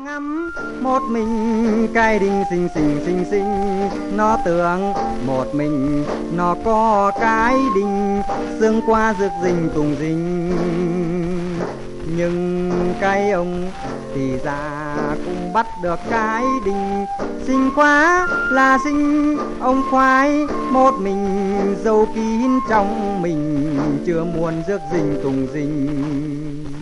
ngắm một mình cái đinh xinh xinh xinh xinh, nó tưởng một mình nó có cái đinh xương qua rực rình tùng rình. Nhưng cái ông thì ra cũng bắt được cái đinh, xinh quá là xinh ông khoái một mình dâu kín trong mình chưa muốn rước rình tùng rình.